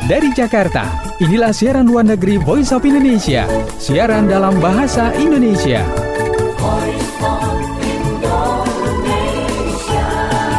Dari Jakarta, inilah siaran luar negeri Voice of Indonesia. Siaran dalam bahasa Indonesia. Voice of Indonesia.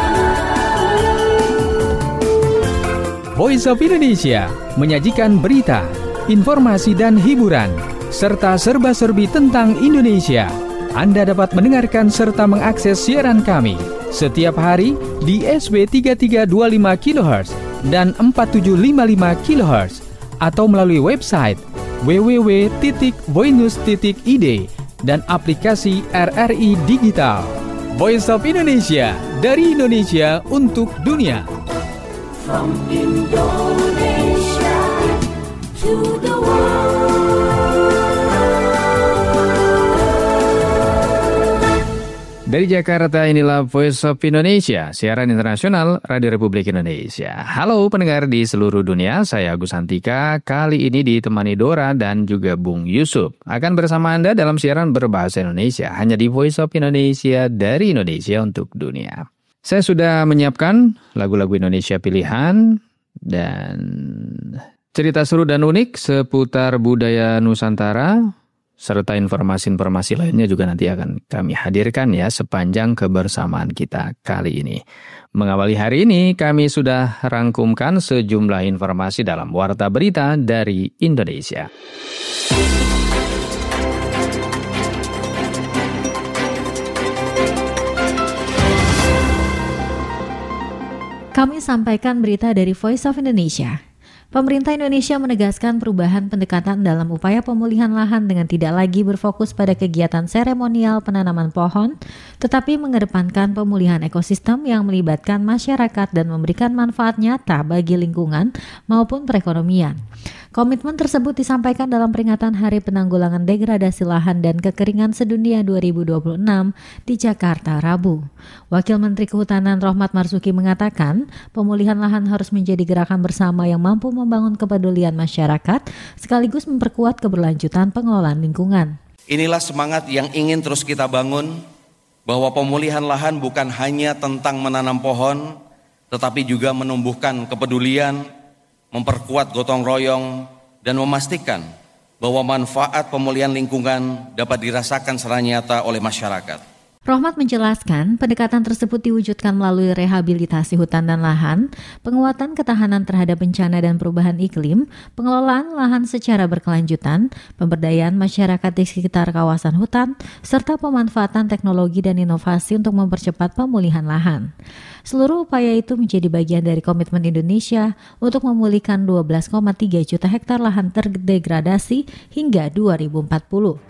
Voice of Indonesia menyajikan berita, informasi dan hiburan, serta serba-serbi tentang Indonesia. Anda dapat mendengarkan serta mengakses siaran kami setiap hari di SW 3325 kHz dan 4755 kHz atau melalui website www.voinews.id dan aplikasi RRI Digital. Voice of Indonesia, dari Indonesia untuk dunia. From Indonesia to the world. Dari Jakarta, inilah Voice of Indonesia, siaran internasional Radio Republik Indonesia. Halo pendengar di seluruh dunia, saya Agus Hantika. Kali ini ditemani Dora dan juga Bung Yusuf. Akan bersama Anda dalam siaran berbahasa Indonesia, hanya di Voice of Indonesia, dari Indonesia untuk dunia. Saya sudah menyiapkan lagu-lagu Indonesia pilihan dan cerita seru dan unik seputar budaya Nusantara, serta informasi-informasi lainnya juga nanti akan kami hadirkan ya sepanjang kebersamaan kita kali ini. Mengawali hari ini, kami sudah rangkumkan sejumlah informasi dalam Warta Berita dari Indonesia. Kami sampaikan berita dari Voice of Indonesia. Pemerintah Indonesia menegaskan perubahan pendekatan dalam upaya pemulihan lahan dengan tidak lagi berfokus pada kegiatan seremonial penanaman pohon, tetapi mengedepankan pemulihan ekosistem yang melibatkan masyarakat dan memberikan manfaat nyata bagi lingkungan maupun perekonomian. Komitmen tersebut disampaikan dalam peringatan Hari Penanggulangan Degradasi Lahan dan Kekeringan Sedunia 2026 di Jakarta, Rabu. Wakil Menteri Kehutanan Rohmat Marzuki mengatakan, pemulihan lahan harus menjadi gerakan bersama yang mampu membangun kepedulian masyarakat, sekaligus memperkuat keberlanjutan pengelolaan lingkungan. Inilah semangat yang ingin terus kita bangun, bahwa pemulihan lahan bukan hanya tentang menanam pohon, tetapi juga menumbuhkan kepedulian, memperkuat gotong royong, dan memastikan bahwa manfaat pemulihan lingkungan dapat dirasakan secara nyata oleh masyarakat. Rohmat menjelaskan, pendekatan tersebut diwujudkan melalui rehabilitasi hutan dan lahan, penguatan ketahanan terhadap bencana dan perubahan iklim, pengelolaan lahan secara berkelanjutan, pemberdayaan masyarakat di sekitar kawasan hutan, serta pemanfaatan teknologi dan inovasi untuk mempercepat pemulihan lahan. Seluruh upaya itu menjadi bagian dari komitmen Indonesia untuk memulihkan 12,3 juta hektar lahan terdegradasi hingga 2040.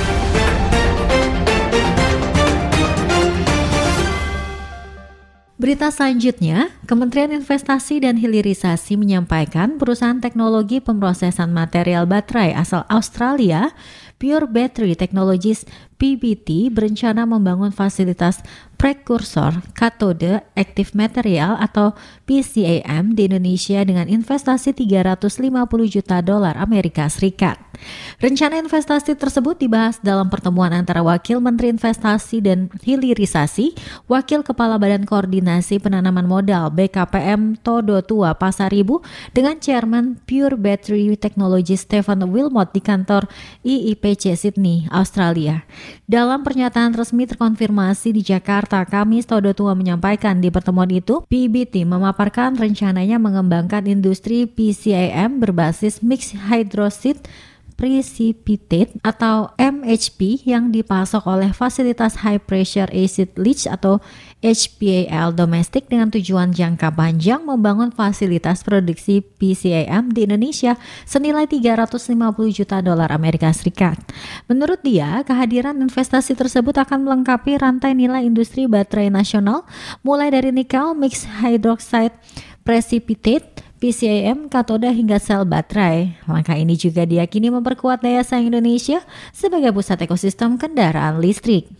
Berita selanjutnya, Kementerian Investasi dan Hilirisasi menyampaikan perusahaan teknologi pemrosesan material baterai asal Australia, Pure Battery Technologies PBT, berencana membangun fasilitas prekursor katode active material atau PCAM di Indonesia dengan investasi 350 juta dolar Amerika Serikat. Rencana investasi tersebut dibahas dalam pertemuan antara Wakil Menteri Investasi dan Hilirisasi, Wakil Kepala Badan Koordinasi Penanaman Modal BKPM Todo Tua Pasaribu dengan Chairman Pure Battery Technology Stephen Wilmot di kantor IIPC Sydney, Australia. Dalam pernyataan resmi terkonfirmasi di Jakarta, Kamis, Todo Tua menyampaikan di pertemuan itu, PBT memaparkan rencananya mengembangkan industri PCAM berbasis mixed hydroxide precipitate atau MHP yang dipasok oleh fasilitas high pressure acid leach atau HPAL domestik dengan tujuan jangka panjang membangun fasilitas produksi PCAM di Indonesia senilai 350 juta dolar Amerika Serikat. Menurut dia, kehadiran investasi tersebut akan melengkapi rantai nilai industri baterai nasional mulai dari nikel, mixed hydroxide precipitate, PCAM, katoda hingga sel baterai. Langkah ini juga diyakini memperkuat daya saing Indonesia sebagai pusat ekosistem kendaraan listrik.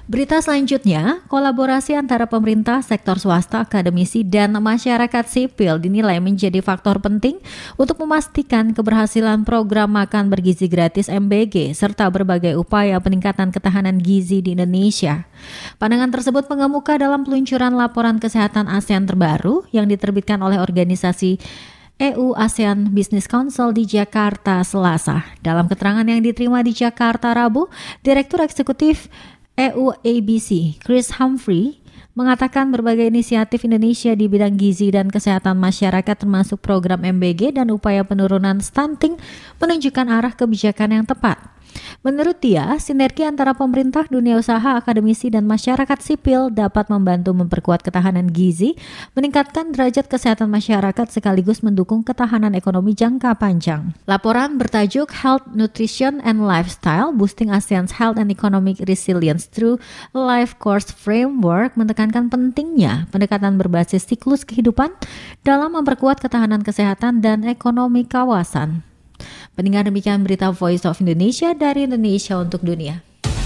Berita selanjutnya, kolaborasi antara pemerintah, sektor swasta, akademisi, dan masyarakat sipil dinilai menjadi faktor penting untuk memastikan keberhasilan program makan bergizi gratis MBG serta berbagai upaya peningkatan ketahanan gizi di Indonesia. Pandangan tersebut mengemuka dalam peluncuran laporan kesehatan ASEAN terbaru yang diterbitkan oleh organisasi EU ASEAN Business Council di Jakarta Selasa. Dalam keterangan yang diterima di Jakarta Rabu, Direktur Eksekutif EU ABC, Chris Humphrey, mengatakan berbagai inisiatif Indonesia di bidang gizi dan kesehatan masyarakat termasuk program MBG dan upaya penurunan stunting menunjukkan arah kebijakan yang tepat. Menurut dia, sinergi antara pemerintah, dunia usaha, akademisi, dan masyarakat sipil dapat membantu memperkuat ketahanan gizi, meningkatkan derajat kesehatan masyarakat sekaligus mendukung ketahanan ekonomi jangka panjang. Laporan bertajuk Health, Nutrition, and Lifestyle Boosting ASEAN's Health and Economic Resilience Through Life Course Framework menekankan pentingnya pendekatan berbasis siklus kehidupan dalam memperkuat ketahanan kesehatan dan ekonomi kawasan. Pendengar, demikian berita Voice of Indonesia dari Indonesia untuk dunia.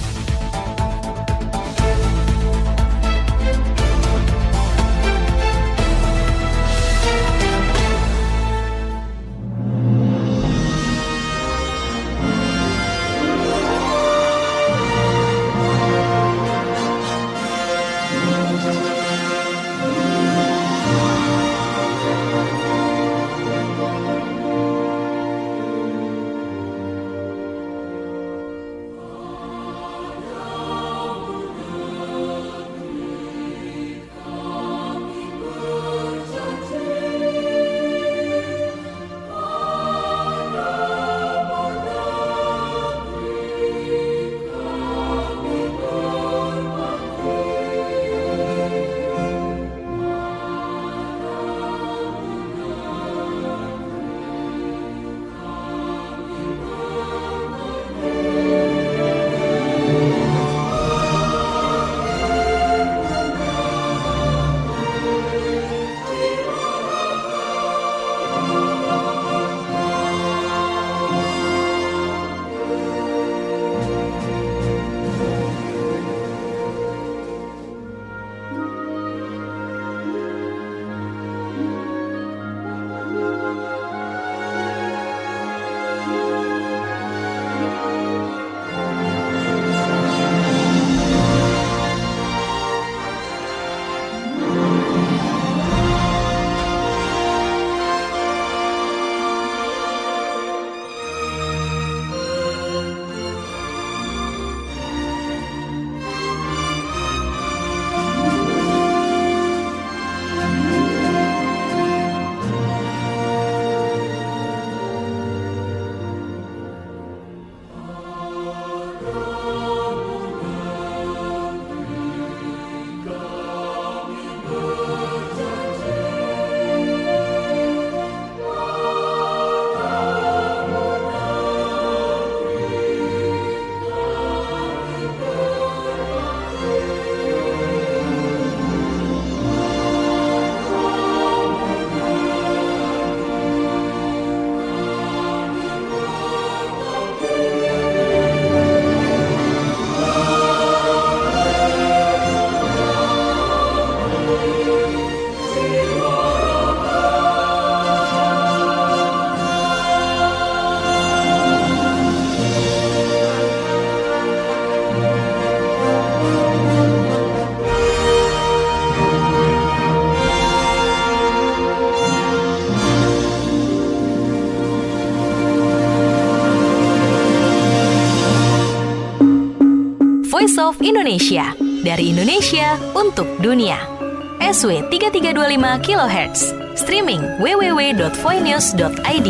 Voice of Indonesia, dari Indonesia untuk dunia. SW 3325 kHz, streaming www.voinews.id.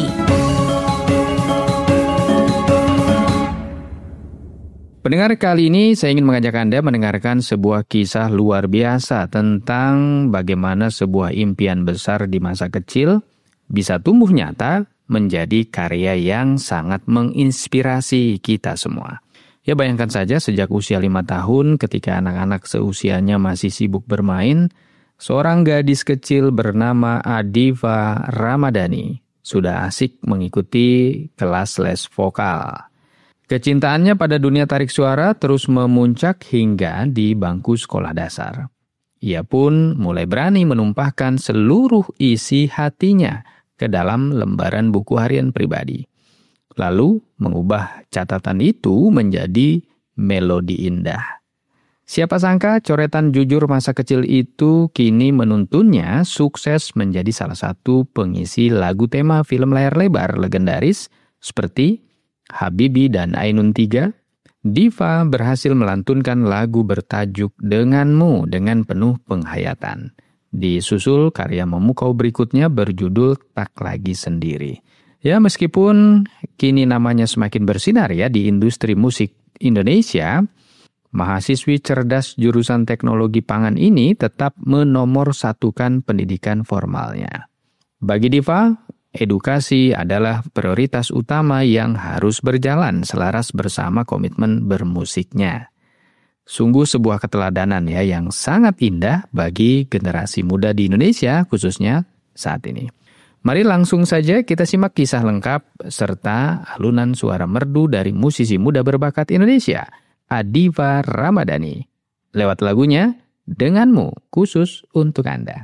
Pendengar, kali ini saya ingin mengajak Anda mendengarkan sebuah kisah luar biasa tentang bagaimana sebuah impian besar di masa kecil bisa tumbuh nyata menjadi karya yang sangat menginspirasi kita semua. Ya, bayangkan saja sejak usia 5 tahun ketika anak-anak seusianya masih sibuk bermain, seorang gadis kecil bernama Adiva Ramadhani sudah asik mengikuti kelas les vokal. Kecintaannya pada dunia tarik suara terus memuncak hingga di bangku sekolah dasar. Ia pun mulai berani menumpahkan seluruh isi hatinya ke dalam lembaran buku harian pribadi. Lalu mengubah catatan itu menjadi melodi indah. Siapa sangka coretan jujur masa kecil itu kini menuntunnya sukses menjadi salah satu pengisi lagu tema film layar lebar legendaris seperti Habibie dan Ainun 3, Diva berhasil melantunkan lagu bertajuk Denganmu dengan penuh penghayatan. Disusul karya memukau berikutnya berjudul Tak Lagi Sendiri. Ya, meskipun kini namanya semakin bersinar ya di industri musik Indonesia, mahasiswi cerdas jurusan teknologi pangan ini tetap menomorsatukan pendidikan formalnya. Bagi Diva, edukasi adalah prioritas utama yang harus berjalan selaras bersama komitmen bermusiknya. Sungguh sebuah keteladanan ya yang sangat indah bagi generasi muda di Indonesia khususnya saat ini. Mari langsung saja kita simak kisah lengkap serta alunan suara merdu dari musisi muda berbakat Indonesia, Adiva Ramadhani. Lewat lagunya Denganmu khusus untuk Anda.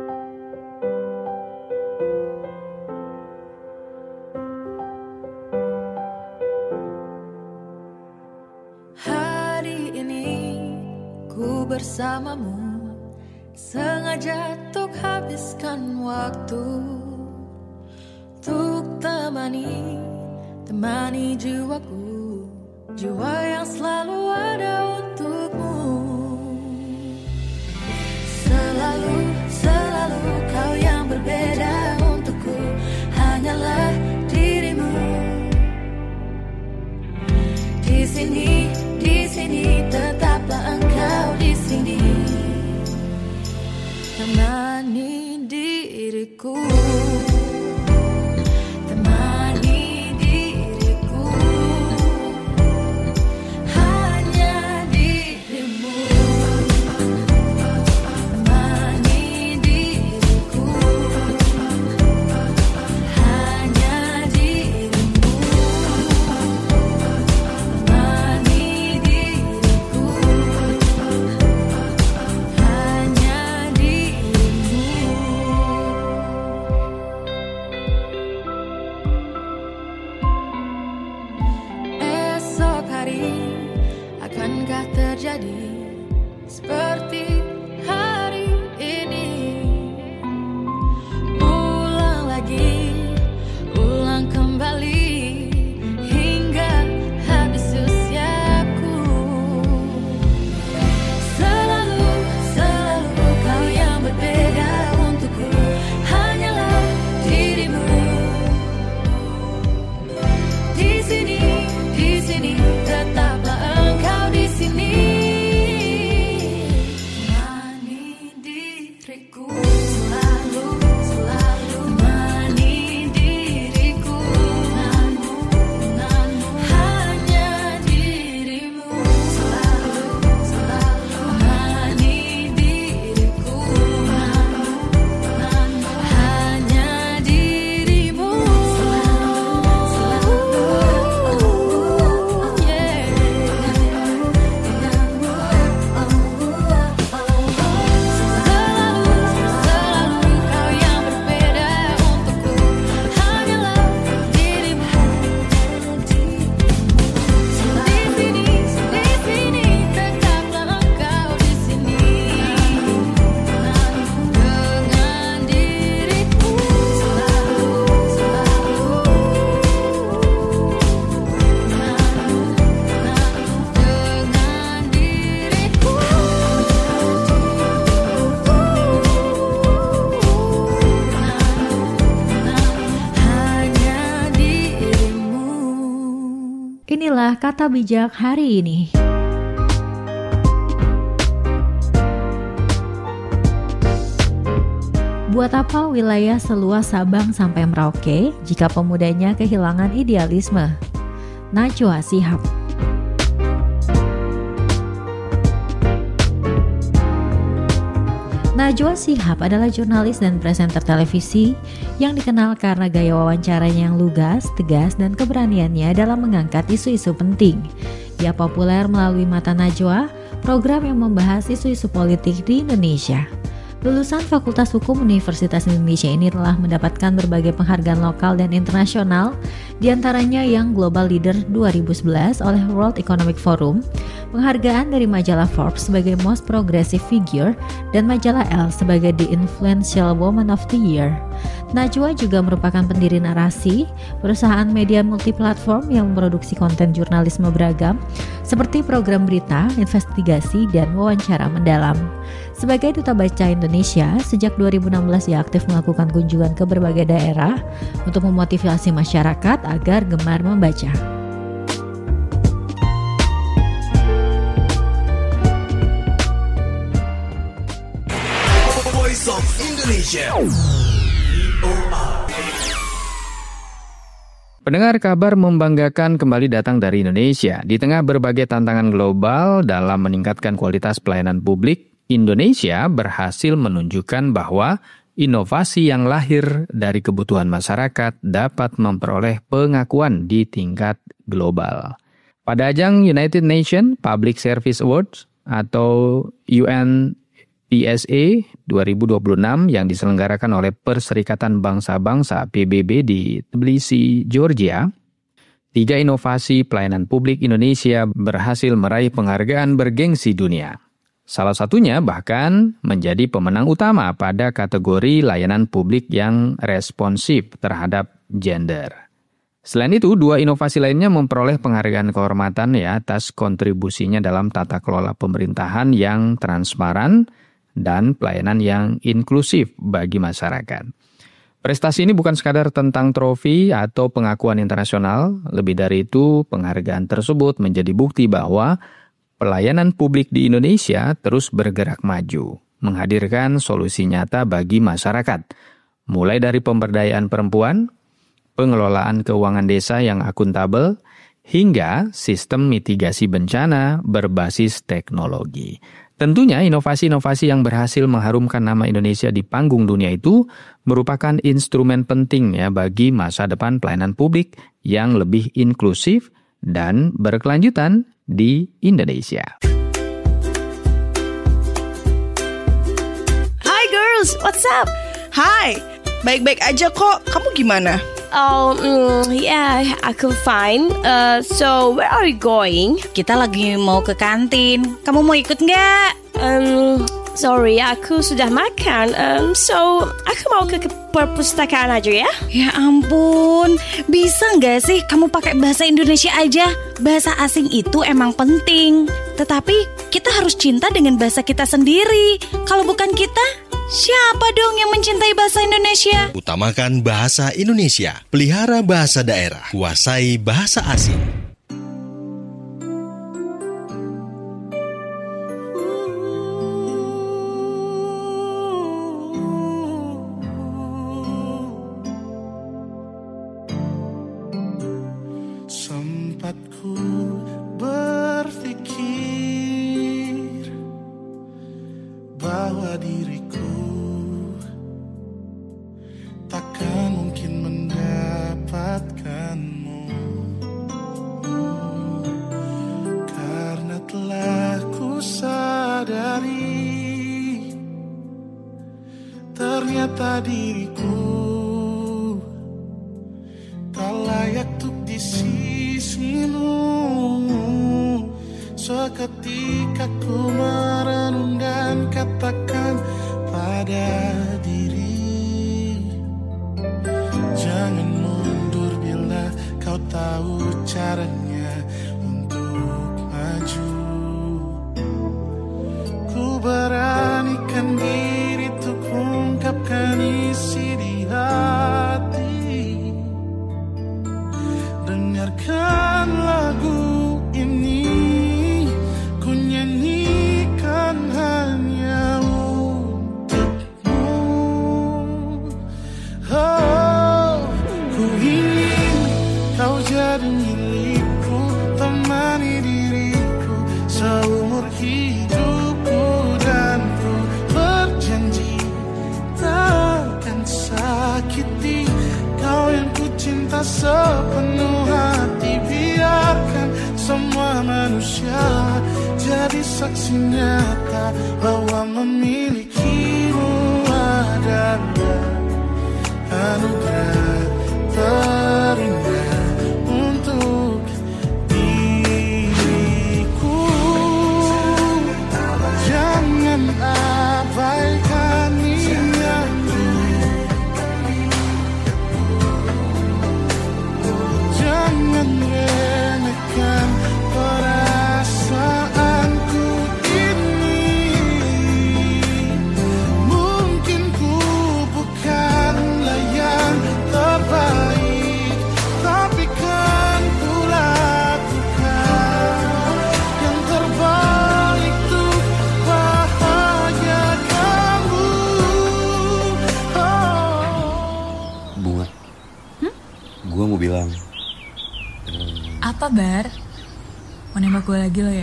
Bersamamu sengaja untuk habiskan waktu, untuk temani jiwaku, jiwa yang selalu ada untukmu. Selalu kau yang berbeda untukku, hanyalah dirimu. Di sini tetaplah engkau di sini, temani diriku, hanya dirimu, temani diriku, hanya dirimu. Akankah terjadi seperti hari ini? Ulang kembali hingga habis usiaku. Selalu kau yang berbeda untukku, hanyalah dirimu. Di sini tetaplah engkau di sini, temani diriku, selalu temani diriku, denganmu, hanya dirimu, selalu temani diriku, denganmu, hanya dirimu, Inilah kata bijak hari ini. Buat apa wilayah seluas Sabang sampai Merauke jika pemudanya kehilangan idealisme? Najwa Shihab. Najwa Shihab adalah jurnalis dan presenter televisi yang dikenal karena gaya wawancaranya yang lugas, tegas, dan keberaniannya dalam mengangkat isu-isu penting. Ia populer melalui Mata Najwa, program yang membahas isu-isu politik di Indonesia. Lulusan Fakultas Hukum Universitas Indonesia ini telah mendapatkan berbagai penghargaan lokal dan internasional, diantaranya yang Global Leader 2011 oleh World Economic Forum, penghargaan dari majalah Forbes sebagai Most Progressive Figure, dan majalah Elle sebagai The Influential Woman of the Year. Najwa juga merupakan pendiri Narasi, perusahaan media multiplatform yang memproduksi konten jurnalisme beragam, seperti program berita, investigasi, dan wawancara mendalam. Sebagai Duta Baca Indonesia, sejak 2016 ia aktif melakukan kunjungan ke berbagai daerah untuk memotivasi masyarakat agar gemar membaca. Voice of Indonesia. Pendengar, kabar membanggakan kembali datang dari Indonesia. Di tengah berbagai tantangan global dalam meningkatkan kualitas pelayanan publik, Indonesia berhasil menunjukkan bahwa inovasi yang lahir dari kebutuhan masyarakat dapat memperoleh pengakuan di tingkat global. Pada ajang United Nations Public Service Awards atau UNPSA 2026 yang diselenggarakan oleh Perserikatan Bangsa-Bangsa PBB di Tbilisi, Georgia, 3 inovasi pelayanan publik Indonesia berhasil meraih penghargaan bergengsi dunia. Salah satunya bahkan menjadi pemenang utama pada kategori layanan publik yang responsif terhadap gender. Selain itu, 2 inovasi lainnya memperoleh penghargaan kehormatan atas kontribusinya dalam tata kelola pemerintahan yang transparan dan pelayanan yang inklusif bagi masyarakat. Prestasi ini bukan sekadar tentang trofi atau pengakuan internasional, lebih dari itu penghargaan tersebut menjadi bukti bahwa pelayanan publik di Indonesia terus bergerak maju, menghadirkan solusi nyata bagi masyarakat, mulai dari pemberdayaan perempuan, pengelolaan keuangan desa yang akuntabel, hingga sistem mitigasi bencana berbasis teknologi. Tentunya inovasi-inovasi yang berhasil mengharumkan nama Indonesia di panggung dunia itu merupakan instrumen penting bagi masa depan pelayanan publik yang lebih inklusif dan berkelanjutan di Indonesia. Hi girls, what's up? Hai, baik-baik aja kok. Kamu gimana? Yeah, aku fine. So where are you going? Kita lagi mau ke kantin. Kamu mau ikut nggak? Sorry, aku sudah makan. So aku mau ke perpustakaan aja ya. Ya ampun, bisa nggak sih kamu pakai bahasa Indonesia aja? Bahasa asing itu emang penting, tetapi kita harus cinta dengan bahasa kita sendiri. Kalau bukan kita, siapa dong yang mencintai bahasa Indonesia? Utamakan bahasa Indonesia, pelihara bahasa daerah, kuasai bahasa asing. Sempat ku berpikir bahwa diriku takkan mungkin mendapatkanmu, karena telah ku sadari ternyata diriku tak layak untuk di sisimu. Seketika ku merenung dan katakan pada diri, jangan mundur bila kau tahu caranya untuk maju. Ku beranikan diri untuk ungkapkan isi di hati. Dengarkan lagu ini, ku nyanyikan hanya untukmu. Oh, ku ingin kau jadi milikku, temani diriku seumur hidupku, dan ku berjanji cinta sepenuh hati. Biarkan semua manusia jadi saksi nyata bahwa memilikimu adalah anugerah terindah untuk diriku. Jangan abaikan niatku, jangan remehkan perasaanku ini. Mungkin ku bukanlah yang terbaik, tapi kan ku lakukan yang terbaik untuk bahagiakanmu. Bunga, gue mau bilang. Apa, Bar? Mau nembak gue lagi lo ya?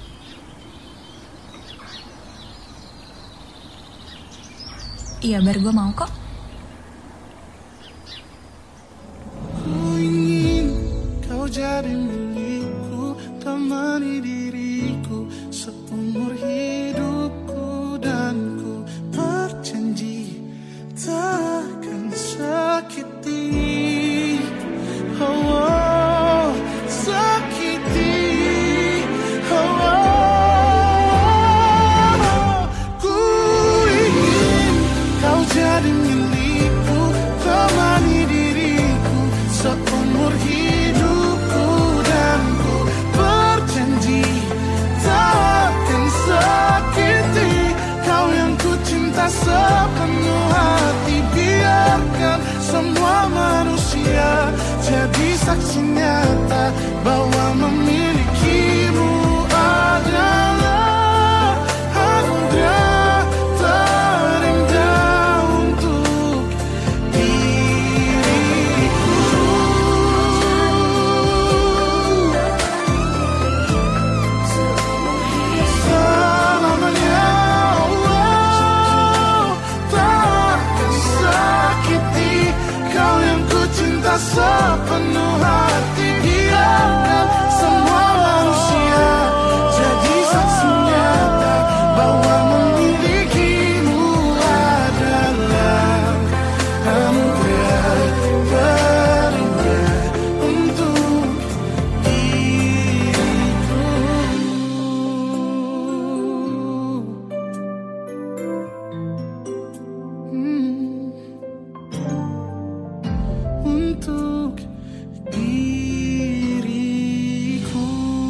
Iya, Bar, gue mau kok. Ku ingin kau jadi milikku, temani diriku seumur hidupku, dan ku berjanji takkan sakiti. Oh, sakiti. Ku ingin kau jadi milikku, temani diriku seumur hidupku, dan ku berjanji takkan sakiti kau yang ku cinta sepenuh hati. Biarkan semua manusia jadi saksi nyata bahwa memilikimu adalah anugerah terindah untuk diriku. Selamanya Allah takkan sakiti kau yang ku cinta sepenuh hati. Biarkan semua manusia jadi saksi nyata bahwa memilikimu adalah anugerah terindah untuk diriku. Untuk diriku.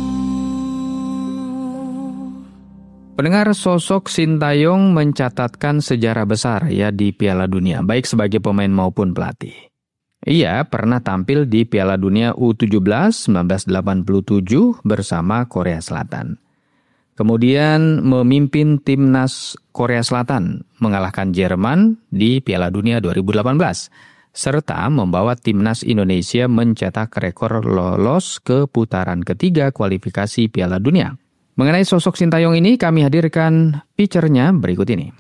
Pendengar, sosok Sintayong mencatatkan sejarah besar ya di Piala Dunia, baik sebagai pemain maupun pelatih. Ia pernah tampil di Piala Dunia U17 1987 bersama Korea Selatan. Kemudian memimpin timnas Korea Selatan mengalahkan Jerman di Piala Dunia 2018, serta membawa timnas Indonesia mencetak rekor lolos ke putaran ketiga kualifikasi Piala Dunia. Mengenai sosok Sintayong ini, kami hadirkan picture-nya berikut ini.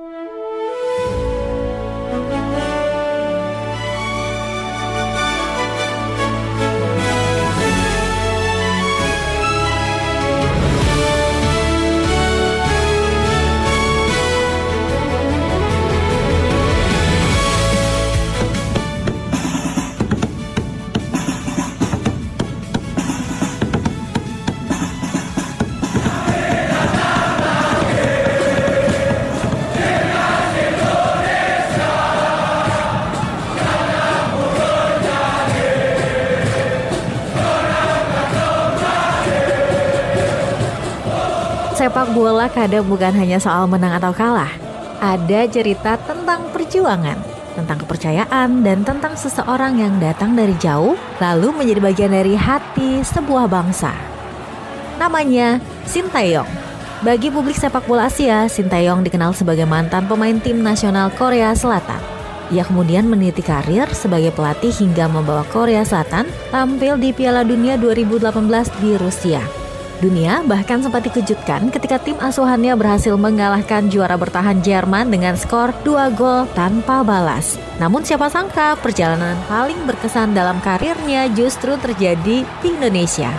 Sepak bola kadang bukan hanya soal menang atau kalah. Ada cerita tentang perjuangan, tentang kepercayaan, dan tentang seseorang yang datang dari jauh lalu menjadi bagian dari hati sebuah bangsa. Namanya Sintayong. Bagi publik sepak bola Asia, Sintayong dikenal sebagai mantan pemain tim nasional Korea Selatan. Ia kemudian meniti karir sebagai pelatih hingga membawa Korea Selatan tampil di Piala Dunia 2018 di Rusia. Dunia bahkan sempat dikejutkan ketika tim asuhannya berhasil mengalahkan juara bertahan Jerman dengan skor 2 gol tanpa balas. Namun siapa sangka perjalanan paling berkesan dalam karirnya justru terjadi di Indonesia.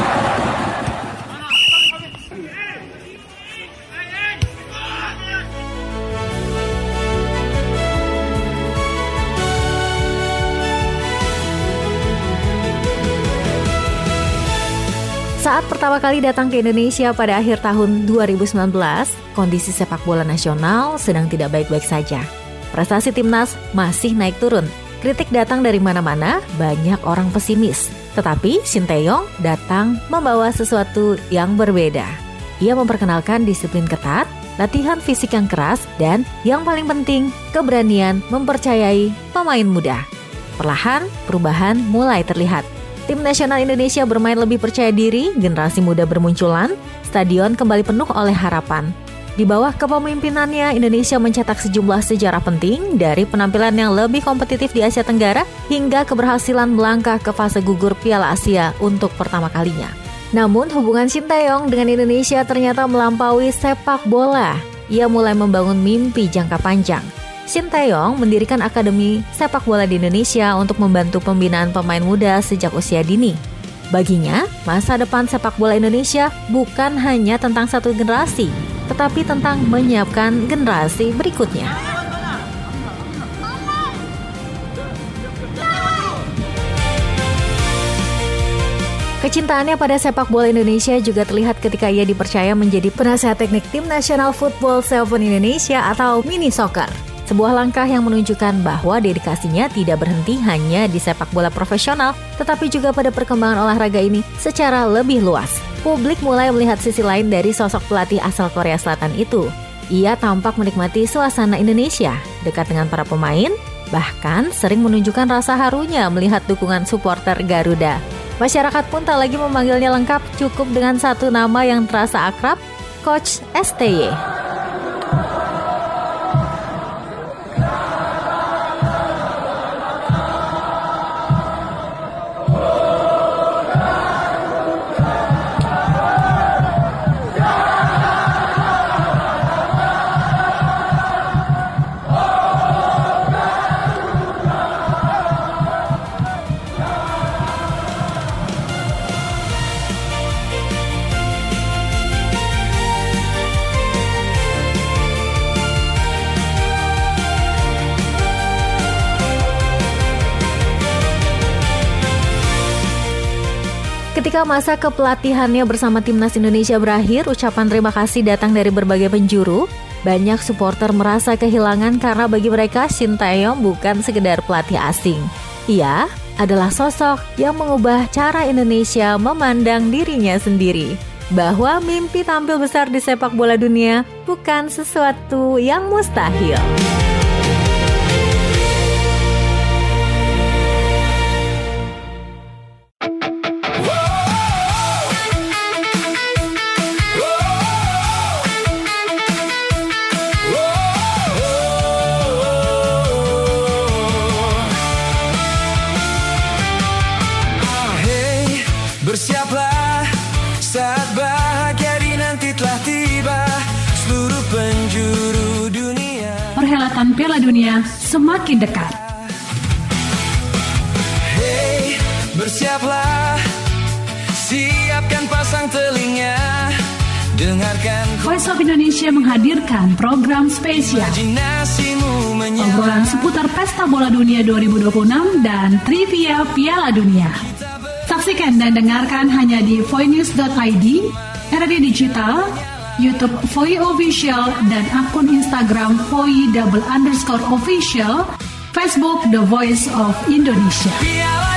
Saat pertama kali datang ke Indonesia pada akhir tahun 2019, kondisi sepak bola nasional sedang tidak baik-baik saja. Prestasi timnas masih naik turun. Kritik datang dari mana-mana, banyak orang pesimis. Tetapi Sinteyong datang membawa sesuatu yang berbeda. Ia memperkenalkan disiplin ketat, latihan fisik yang keras, dan yang paling penting, keberanian mempercayai pemain muda. Perlahan, perubahan mulai terlihat. Tim nasional Indonesia bermain lebih percaya diri, generasi muda bermunculan, stadion kembali penuh oleh harapan. Di bawah kepemimpinannya, Indonesia mencetak sejumlah sejarah penting dari penampilan yang lebih kompetitif di Asia Tenggara hingga keberhasilan melangkah ke fase gugur Piala Asia untuk pertama kalinya. Namun hubungan Sinteyong dengan Indonesia ternyata melampaui sepak bola. Ia mulai membangun mimpi jangka panjang. Sinteyong mendirikan Akademi Sepak Bola di Indonesia untuk membantu pembinaan pemain muda sejak usia dini. Baginya, masa depan sepak bola Indonesia bukan hanya tentang satu generasi, tetapi tentang menyiapkan generasi berikutnya. Kecintaannya pada sepak bola Indonesia juga terlihat ketika ia dipercaya menjadi penasihat teknik Tim Nasional Football 7 Indonesia atau Mini Soccer. Sebuah langkah yang menunjukkan bahwa dedikasinya tidak berhenti hanya di sepak bola profesional, tetapi juga pada perkembangan olahraga ini secara lebih luas. Publik mulai melihat sisi lain dari sosok pelatih asal Korea Selatan itu. Ia tampak menikmati suasana Indonesia, dekat dengan para pemain, bahkan sering menunjukkan rasa harunya melihat dukungan supporter Garuda. Masyarakat pun tak lagi memanggilnya lengkap, cukup dengan satu nama yang terasa akrab, Coach STY. Ketika masa kepelatihannya bersama Timnas Indonesia berakhir, ucapan terima kasih datang dari berbagai penjuru. Banyak supporter merasa kehilangan karena bagi mereka Sinteyong bukan sekedar pelatih asing. Ia adalah sosok yang mengubah cara Indonesia memandang dirinya sendiri. Bahwa mimpi tampil besar di sepak bola dunia bukan sesuatu yang mustahil. Bersiaplah, saat bahagia dinanti telah tiba, seluruh penjuru dunia. Perhelatan Piala Dunia semakin dekat. Hey, bersiaplah, siapkan pasang telinga, dengarkan Voice of Indonesia menghadirkan program spesial. Obrolan seputar Pesta Bola Dunia 2026 dan trivia Piala Dunia. Saksikan dan dengarkan hanya di voinews.id, RRI Digital, YouTube Voi Official, dan akun Instagram Voi_official, Facebook The Voice of Indonesia. Piala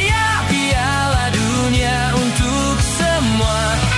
Dunia untuk semua.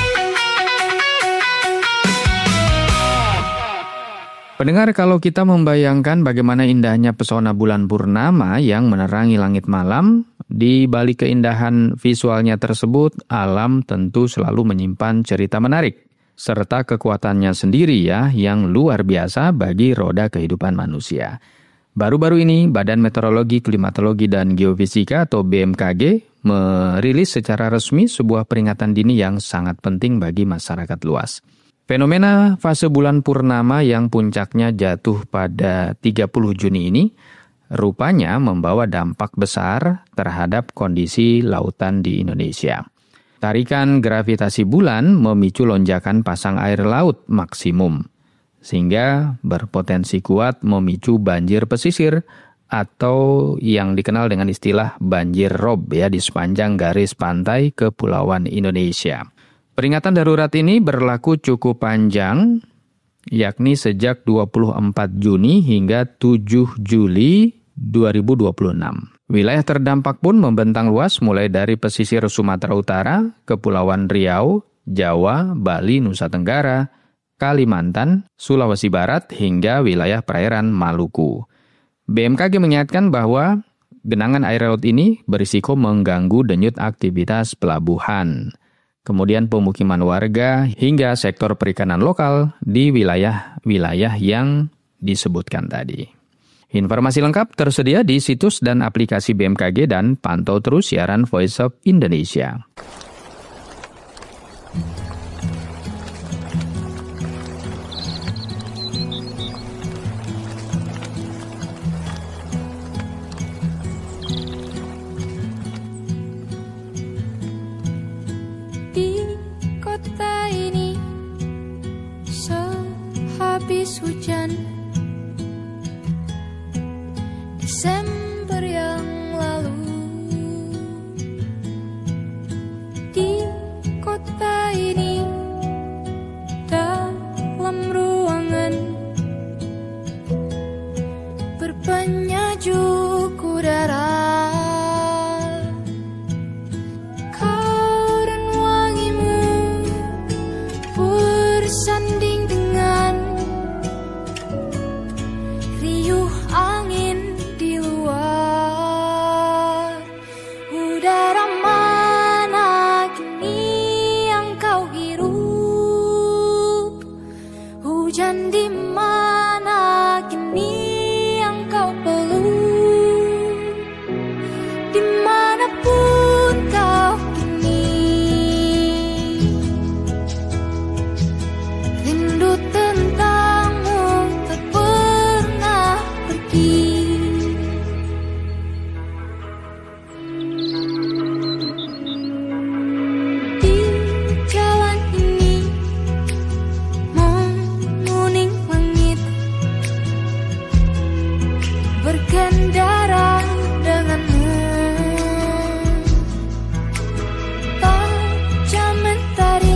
Pendengar, kalau kita membayangkan bagaimana indahnya pesona bulan purnama yang menerangi langit malam, di balik keindahan visualnya tersebut, alam tentu selalu menyimpan cerita menarik, serta kekuatannya sendiri yang luar biasa bagi roda kehidupan manusia. Baru-baru ini, Badan Meteorologi, Klimatologi, dan Geofisika atau BMKG merilis secara resmi sebuah peringatan dini yang sangat penting bagi masyarakat luas. Fenomena fase bulan purnama yang puncaknya jatuh pada 30 Juni ini rupanya membawa dampak besar terhadap kondisi lautan di Indonesia. Tarikan gravitasi bulan memicu lonjakan pasang air laut maksimum, sehingga berpotensi kuat memicu banjir pesisir atau yang dikenal dengan istilah banjir rob ya di sepanjang garis pantai kepulauan Indonesia. Peringatan darurat ini berlaku cukup panjang, yakni sejak 24 Juni hingga 7 Juli 2026. Wilayah terdampak pun membentang luas mulai dari pesisir Sumatera Utara, Kepulauan Riau, Jawa, Bali, Nusa Tenggara, Kalimantan, Sulawesi Barat, hingga wilayah perairan Maluku. BMKG mengingatkan bahwa genangan air laut ini berisiko mengganggu denyut aktivitas pelabuhan, kemudian pemukiman warga, hingga sektor perikanan lokal di wilayah-wilayah yang disebutkan tadi. Informasi lengkap tersedia di situs dan aplikasi BMKG dan pantau terus siaran Voice of Indonesia. Di kota ini sehabis hujan Desember yang lalu, di kota ini dalam ruangan berpenyajuk udara, kau dan wangimu bersanding dengan riuh angin di luar. Udara mana kini yang kau hirup? Hujan di mana kini yang kau peluk? Dimanapun kau kini, rindu tentangmu tak pernah pergi. Di jalan ini menguning langit, berkendara denganmu. Tajam mentari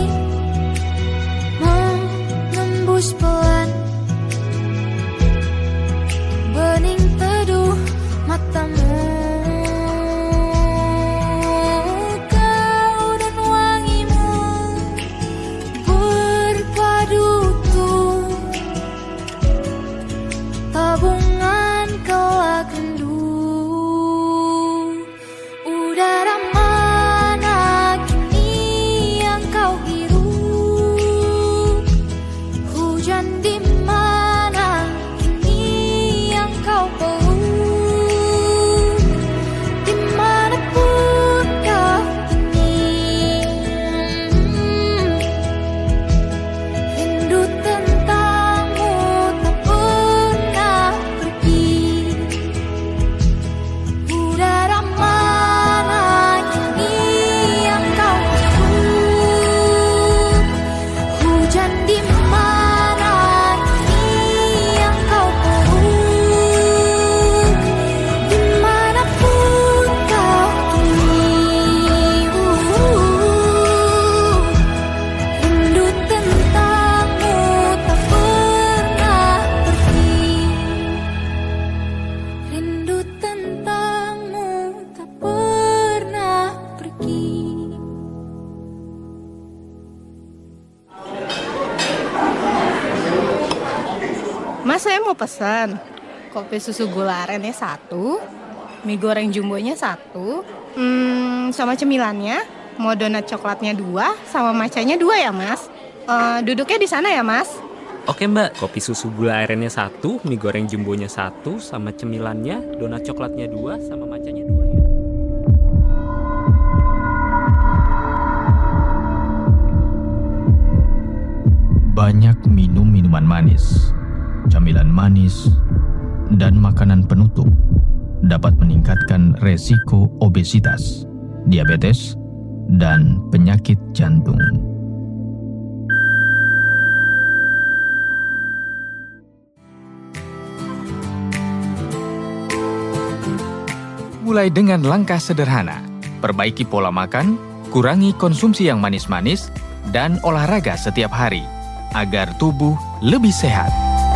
menembus pelan, bening teduh matamu. Kau dan wangimu berpadu utuh, tabungan kelak rindu. Udara mana kini yang kau hirup? Hujan di mana kini yang kau peluk? Dimanapun kau kini, rindu tentangmu tak pernah pergi. Udara mana kini yang kau hirup? Hujan di mana kini yang kau peluk? Dimanapun kau kini, rindu tentangmu tak pernah pergi. Rindu tentangmu tak pernah pergi. Mas, saya mau pesan kopi susu gula arennya 1, mie goreng jumbonya 1, sama cemilannya, mau donat coklatnya 2, sama macanya 2 ya mas. Duduknya di sana ya mas. Oke mbak, kopi susu gula arennya 1, mie goreng jumbonya 1, sama cemilannya, donat coklatnya 2, sama macanya 2 ya. manis, dan makanan penutup dapat meningkatkan resiko obesitas, diabetes, dan penyakit jantung. Mulai dengan langkah sederhana, perbaiki pola makan, kurangi konsumsi yang manis-manis, dan olahraga setiap hari, agar tubuh lebih sehat.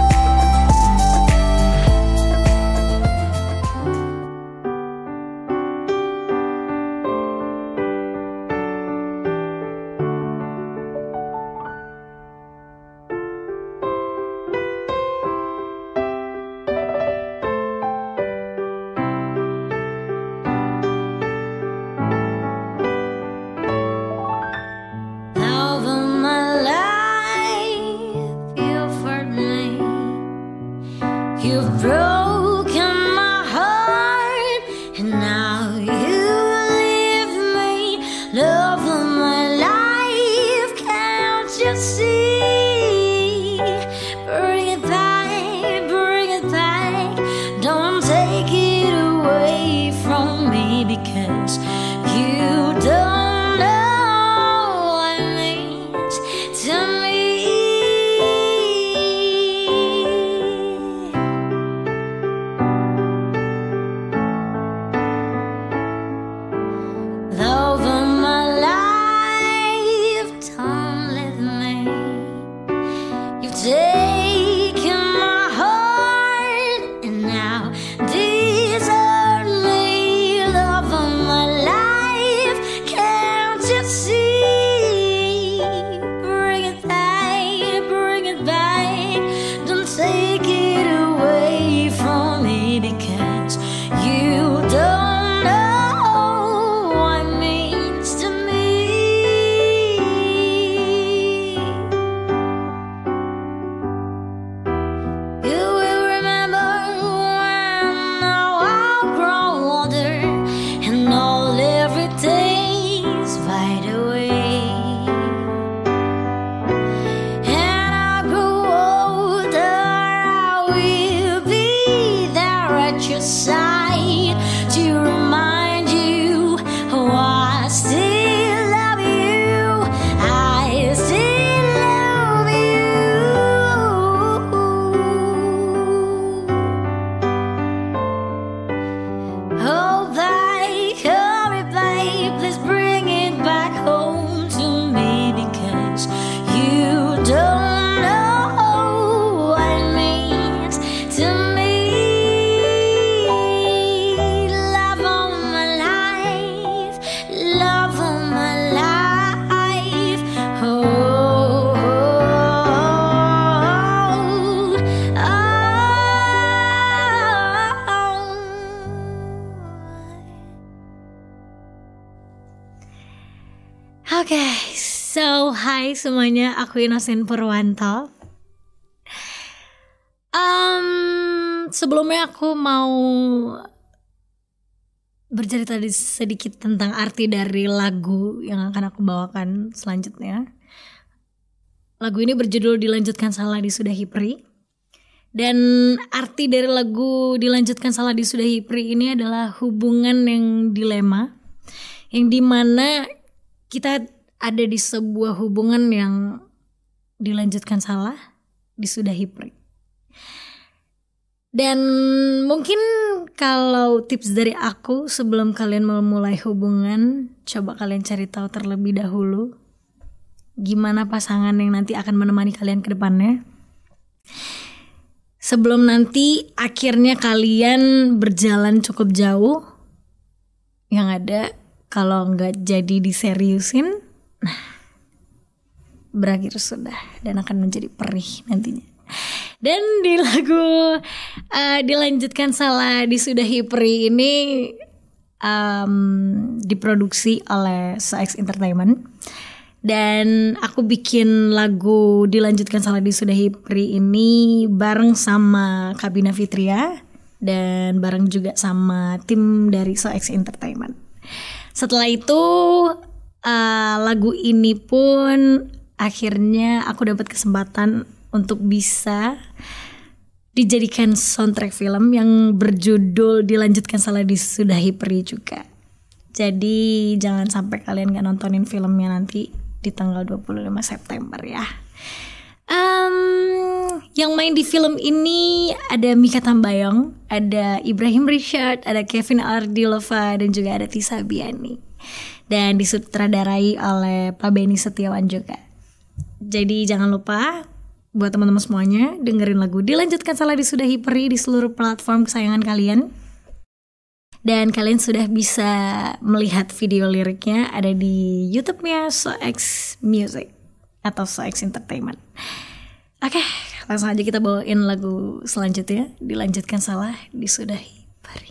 Hai semuanya, aku Inosin Purwanto. Sebelumnya aku mau bercerita sedikit tentang arti dari lagu yang akan aku bawakan selanjutnya. Lagu ini berjudul Dilanjutkan Salah Disudahi Pri. Dan arti dari lagu Dilanjutkan Salah Disudahi Pri ini adalah hubungan yang dilema, yang dimana kita ada di sebuah hubungan yang dilanjutkan salah, disudahi pri. Dan mungkin kalau tips dari aku sebelum kalian memulai hubungan, coba kalian cari tahu terlebih dahulu gimana pasangan yang nanti akan menemani kalian ke depannya. Sebelum nanti akhirnya kalian berjalan cukup jauh, yang ada kalau nggak jadi diseriusin, nah, berakhir sudah dan akan menjadi perih nantinya. Dan di lagu Dilanjutkan Salah Disudahi Pri ini diproduksi oleh SOX Entertainment. Dan aku bikin lagu Dilanjutkan Salah Disudahi Pri ini bareng sama Kabina Fitria dan bareng juga sama tim dari SOX Entertainment. Setelah itu lagu ini pun akhirnya aku dapat kesempatan untuk bisa dijadikan soundtrack film yang berjudul Dilanjutkan Salah Disudahi Peri juga. Jadi jangan sampai kalian gak nontonin filmnya nanti di tanggal 25 September ya. Yang main di film ini ada Mikha Tambayong, ada Ibrahim Richard, ada Kevin Ardilova, dan juga ada Tisa Biani. Dan disutradarai oleh Pak Benny Setiawan juga. Jadi jangan lupa buat teman-teman semuanya dengerin lagu Dilanjutkan Salah Disudahi Peri di seluruh platform kesayangan kalian. Dan kalian sudah bisa melihat video liriknya ada di YouTube-nya SoX Music atau SoX Entertainment. Oke, langsung aja kita bawain lagu selanjutnya, Dilanjutkan Salah Disudahi Peri.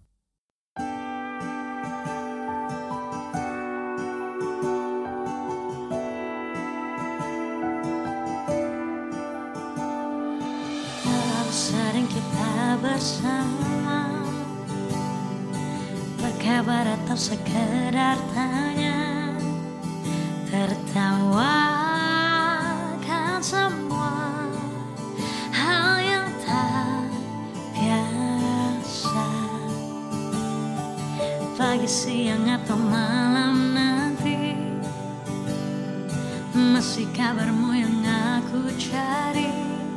Sering kita bersama, berkabar atau sekedar tanya, tertawakan semua hal yang tak biasa. Pagi, siang atau malam nanti, masih kabarmu yang aku cari.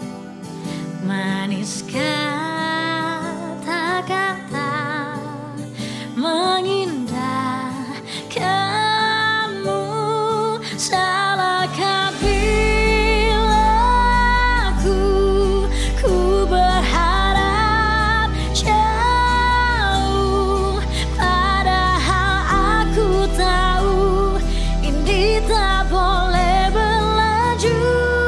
Manis kata-kata mengindahkanmu. Salahkah bila ku berharap jauh, padahal aku tahu ini tak boleh berlanjut.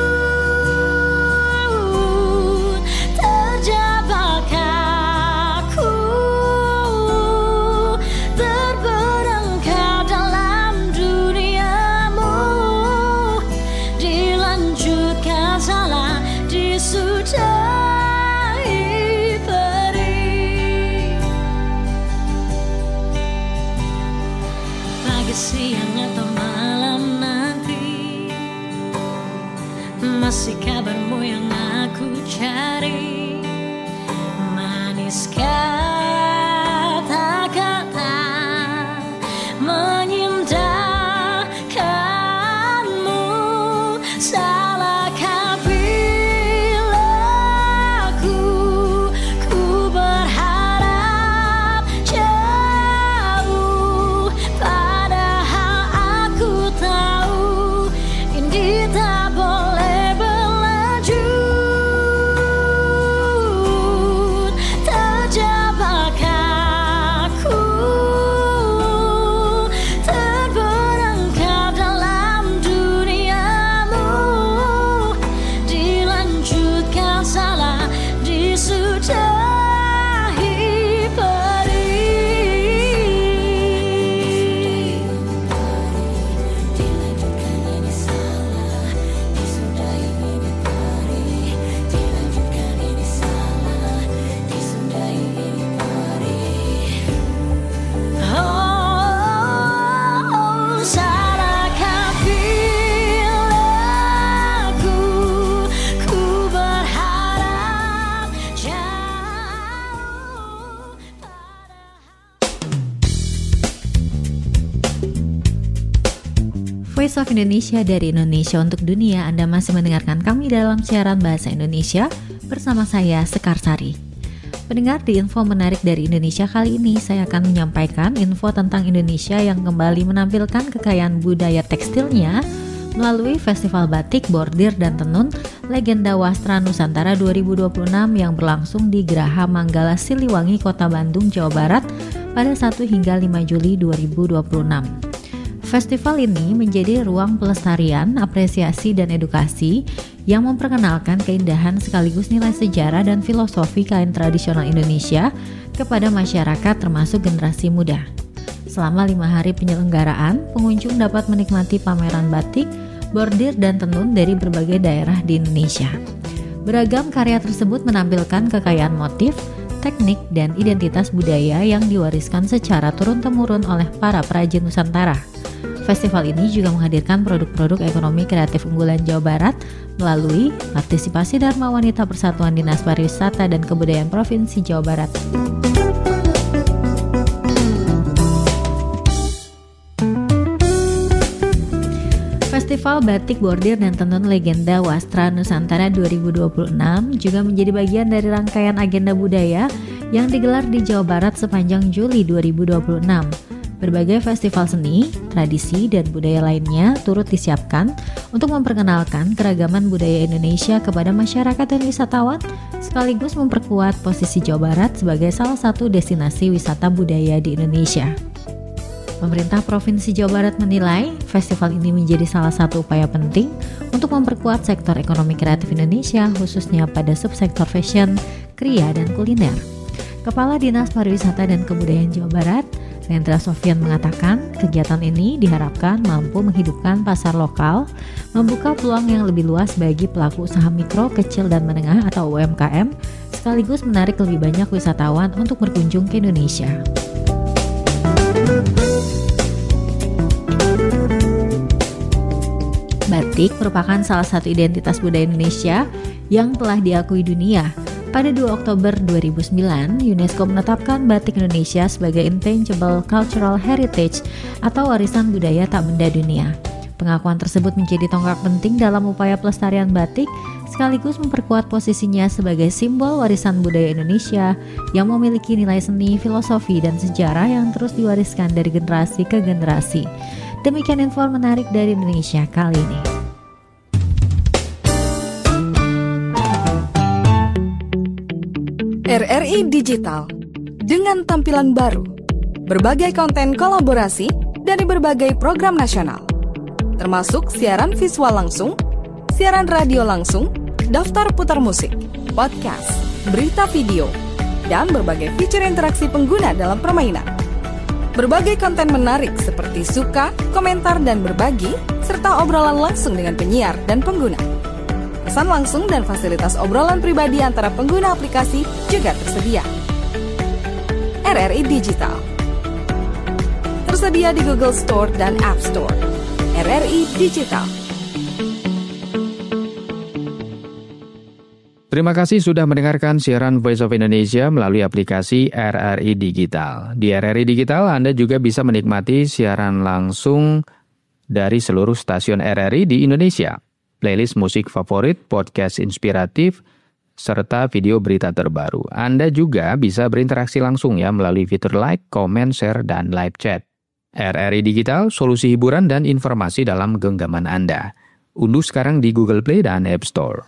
Masih kabarmu yang aku cari. Manis kata-kata mengindahkanmu. Salahkah bila ku berharap jauh, padahal aku tahu ini tak boleh. Voice of Indonesia dari Indonesia untuk dunia. Anda masih mendengarkan kami dalam siaran bahasa Indonesia bersama saya Sekar Sari. Pendengar, di info menarik dari Indonesia kali ini saya akan menyampaikan info tentang Indonesia yang kembali menampilkan kekayaan budaya tekstilnya melalui Festival Batik, Bordir, dan Tenun Legenda Wastra Nusantara 2026 yang berlangsung di Geraha Manggala Siliwangi, Kota Bandung, Jawa Barat pada 1 hingga 5 Juli 2026. Festival ini menjadi ruang pelestarian, apresiasi, dan edukasi yang memperkenalkan keindahan sekaligus nilai sejarah dan filosofi kain tradisional Indonesia kepada masyarakat termasuk generasi muda. Selama 5 hari penyelenggaraan, pengunjung dapat menikmati pameran batik, bordir, dan tenun dari berbagai daerah di Indonesia. Beragam karya tersebut menampilkan kekayaan motif, teknik, dan identitas budaya yang diwariskan secara turun-temurun oleh para perajin Nusantara. Festival ini juga menghadirkan produk-produk ekonomi kreatif unggulan Jawa Barat melalui partisipasi Dharma Wanita Persatuan Dinas Pariwisata dan Kebudayaan Provinsi Jawa Barat. Festival Batik Bordir dan Tenun Legenda Wastra Nusantara 2026 juga menjadi bagian dari rangkaian agenda budaya yang digelar di Jawa Barat sepanjang Juli 2026. Berbagai festival seni, tradisi, dan budaya lainnya turut disiapkan untuk memperkenalkan keragaman budaya Indonesia kepada masyarakat dan wisatawan, sekaligus memperkuat posisi Jawa Barat sebagai salah satu destinasi wisata budaya di Indonesia. Pemerintah Provinsi Jawa Barat menilai festival ini menjadi salah satu upaya penting untuk memperkuat sektor ekonomi kreatif Indonesia, khususnya pada subsektor fashion, kriya, dan kuliner. Kepala Dinas Pariwisata dan Kebudayaan Jawa Barat, Rendra Sofyan, mengatakan kegiatan ini diharapkan mampu menghidupkan pasar lokal, membuka peluang yang lebih luas bagi pelaku usaha mikro, kecil, dan menengah atau UMKM, sekaligus menarik lebih banyak wisatawan untuk berkunjung ke Indonesia. Batik merupakan salah satu identitas budaya Indonesia yang telah diakui dunia. Pada 2 Oktober 2009, UNESCO menetapkan batik Indonesia sebagai Intangible Cultural Heritage atau warisan budaya tak benda dunia. Pengakuan tersebut menjadi tonggak penting dalam upaya pelestarian batik, sekaligus memperkuat posisinya sebagai simbol warisan budaya Indonesia yang memiliki nilai seni, filosofi, dan sejarah yang terus diwariskan dari generasi ke generasi. Demikian info menarik dari Indonesia kali ini. RRI Digital dengan tampilan baru, berbagai konten kolaborasi dari berbagai program nasional, termasuk siaran visual langsung, siaran radio langsung, daftar putar musik, podcast, berita video, dan berbagai fitur interaksi pengguna dalam permainan. Berbagai konten menarik seperti suka, komentar, dan berbagi, serta obrolan langsung dengan penyiar dan pengguna. Pesan langsung dan fasilitas obrolan pribadi antara pengguna aplikasi juga tersedia. RRI Digital tersedia di Google Store dan App Store. RRI Digital. Terima kasih sudah mendengarkan siaran Voice of Indonesia melalui aplikasi RRI Digital. Di RRI Digital, Anda juga bisa menikmati siaran langsung dari seluruh stasiun RRI di Indonesia, playlist musik favorit, podcast inspiratif, serta video berita terbaru. Anda juga bisa berinteraksi langsung ya melalui fitur like, comment, share, dan live chat. RRI Digital, solusi hiburan dan informasi dalam genggaman Anda. Unduh sekarang di Google Play dan App Store.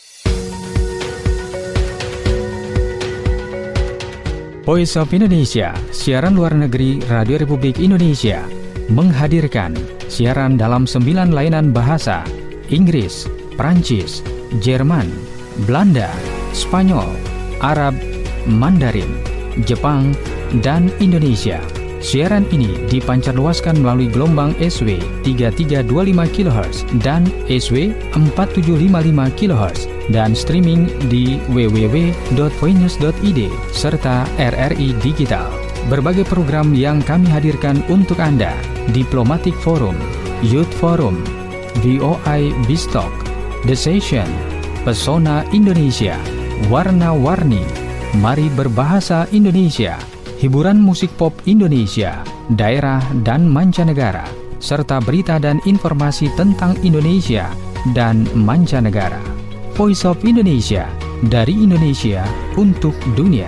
Voice of Indonesia, siaran luar negeri Radio Republik Indonesia, menghadirkan siaran dalam 9 lainan bahasa: Inggris, Prancis, Jerman, Belanda, Spanyol, Arab, Mandarin, Jepang, dan Indonesia. Siaran ini dipancarluaskan melalui gelombang SW 3325 kHz dan SW 4755 kHz dan streaming di www.voinews.id serta RRI Digital. Berbagai program yang kami hadirkan untuk Anda: Diplomatic Forum, Youth Forum, VOI Bistalk, The Session, Pesona Indonesia, Warna-Warni, Mari Berbahasa Indonesia, hiburan musik pop Indonesia, daerah dan mancanegara, serta berita dan informasi tentang Indonesia dan mancanegara. Voice of Indonesia, dari Indonesia untuk dunia.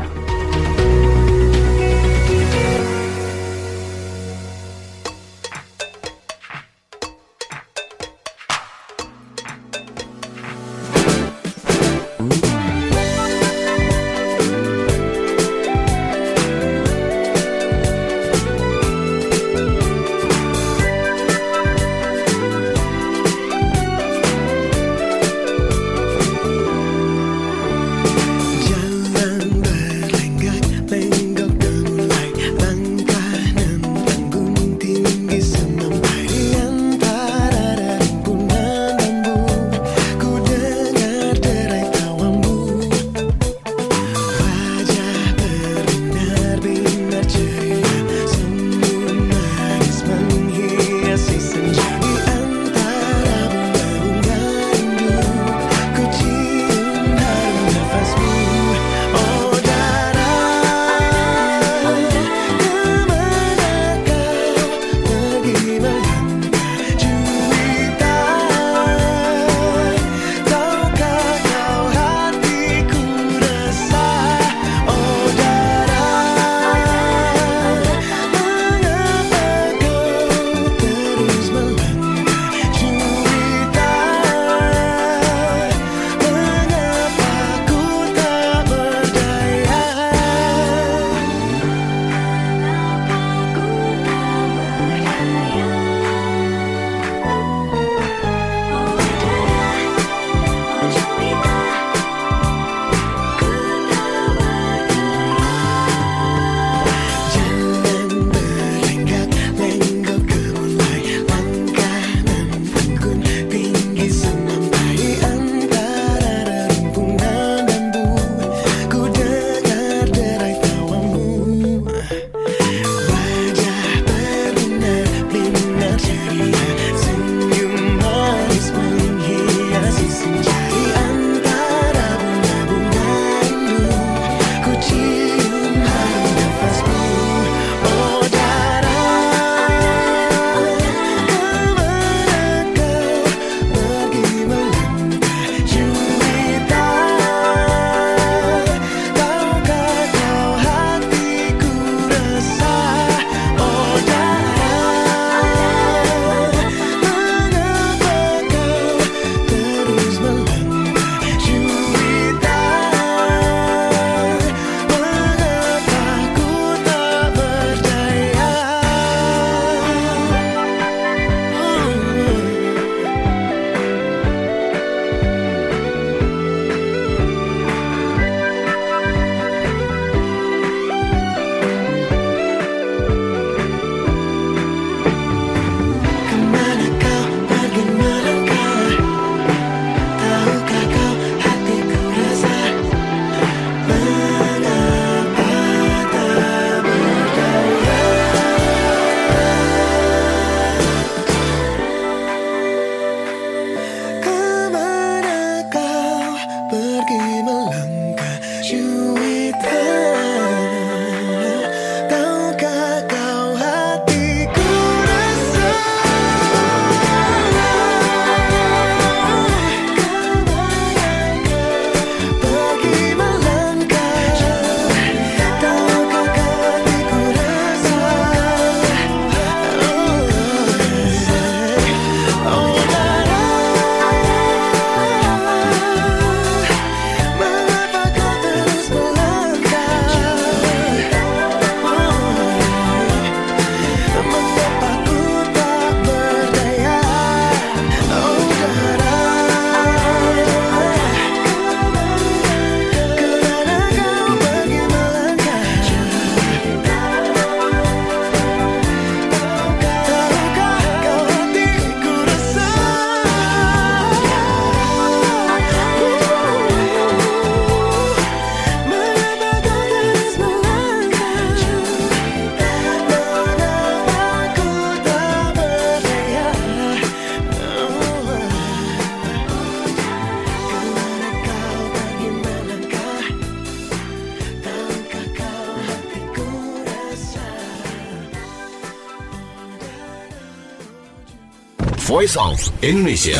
Voice of Indonesia.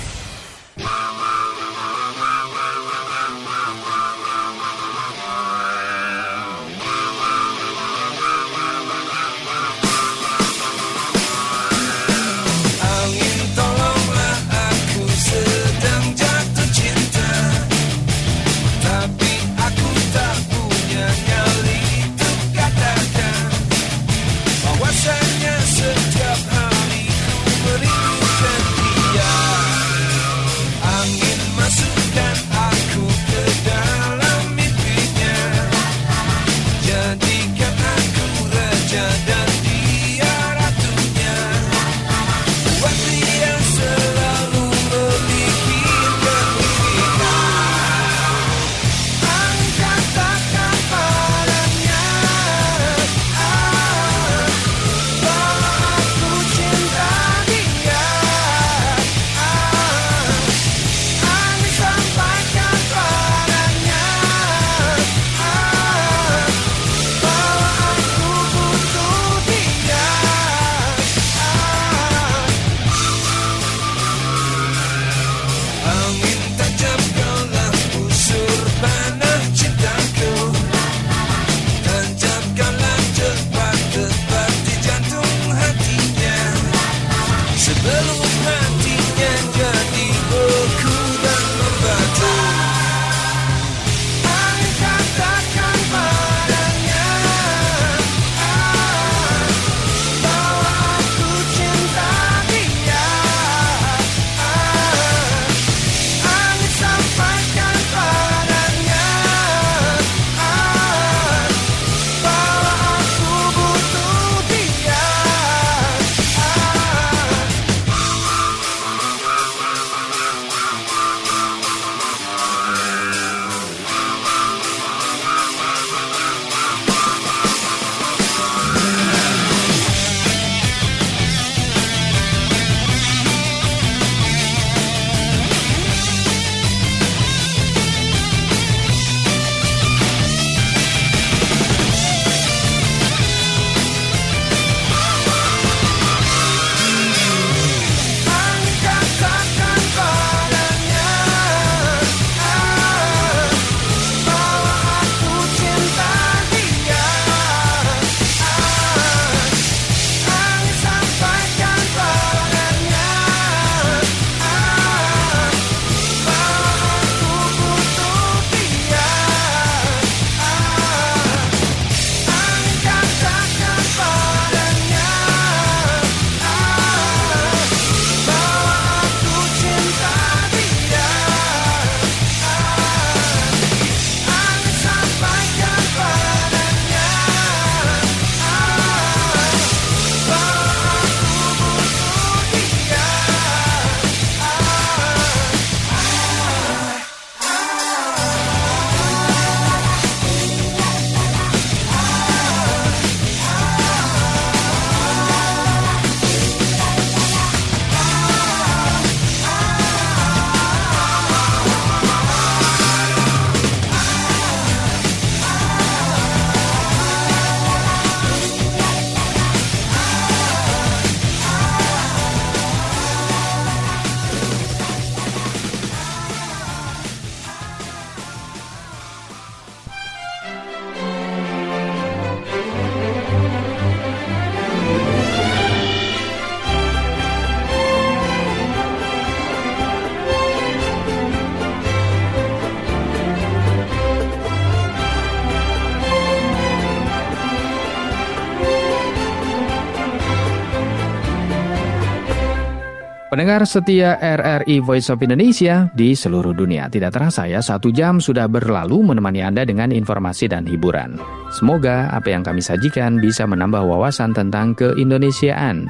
Pendengar setia RRI Voice of Indonesia di seluruh dunia, tidak terasa ya 1 jam sudah berlalu menemani Anda dengan informasi dan hiburan. Semoga apa yang kami sajikan bisa menambah wawasan tentang keindonesiaan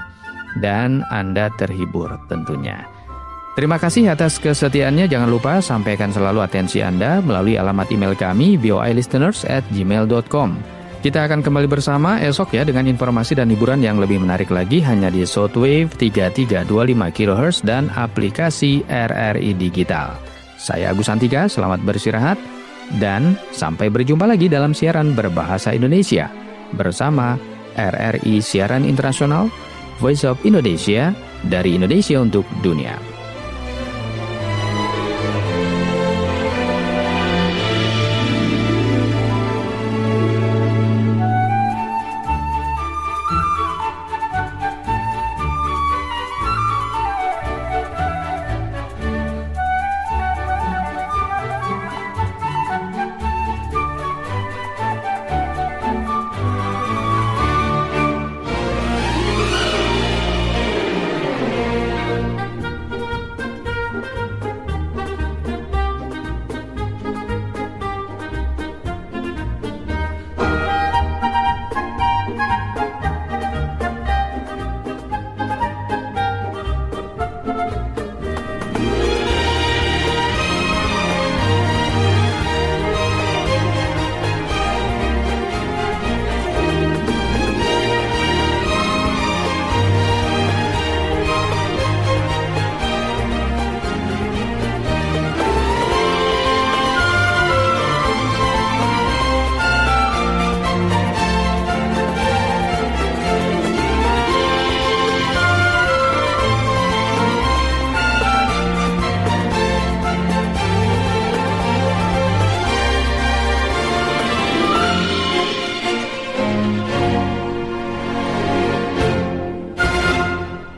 dan Anda terhibur tentunya. Terima kasih atas kesetiaannya. Jangan lupa sampaikan selalu atensi Anda melalui alamat email kami voilisteners@gmail.com. Kita akan kembali bersama esok ya dengan informasi dan hiburan yang lebih menarik lagi hanya di Shortwave 3325 kHz dan aplikasi RRI Digital. Saya Agus Santika, selamat beristirahat dan sampai berjumpa lagi dalam siaran berbahasa Indonesia bersama RRI Siaran Internasional Voice of Indonesia dari Indonesia untuk dunia.